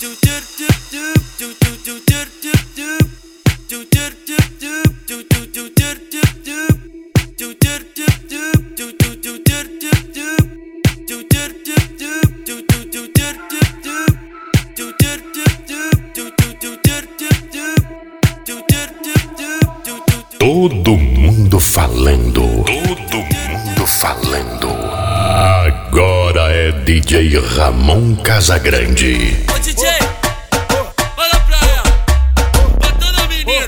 Todo mundo falando. Todo mundo falando. Agora é DJ Ramon Casagrande. Ô DJ, olha pra ela, botando a menina.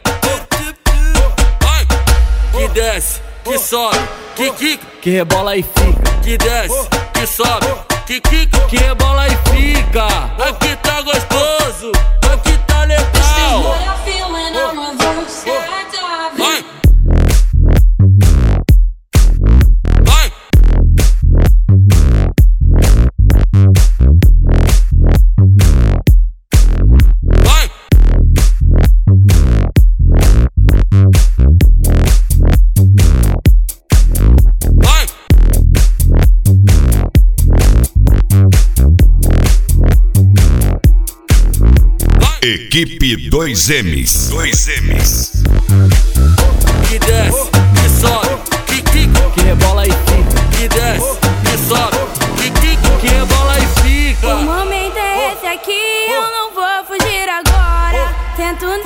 Vai, que desce, que sobe, que quica, que rebola e fica, que desce, que sobe, que quica, que rebola e fica. Aqui tá gostoso, aqui tá legal. Vai, vai, vai. Vai. Equipe 2Ms. 2Ms. Que desce, que sobe, que quica, Que rebola e fica, que desce, que sobe, que quica, que rebola e fica. O momento é esse aqui, eu não vou fugir agora. Tento na.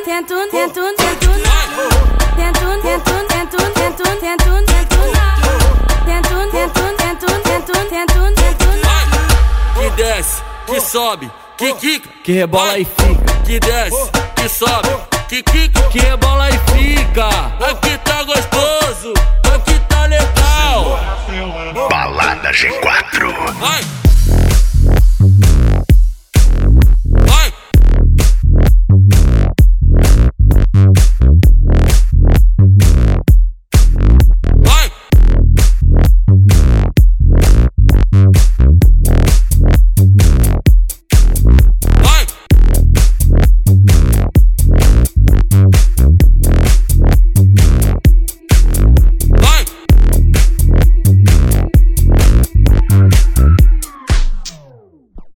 que desce, que sobe, que quica, Que rebola e fica, que desce, que sobe, que quica, que rebola e fica. aqui tá gostoso, aqui tá legal. Balada G4. Vai.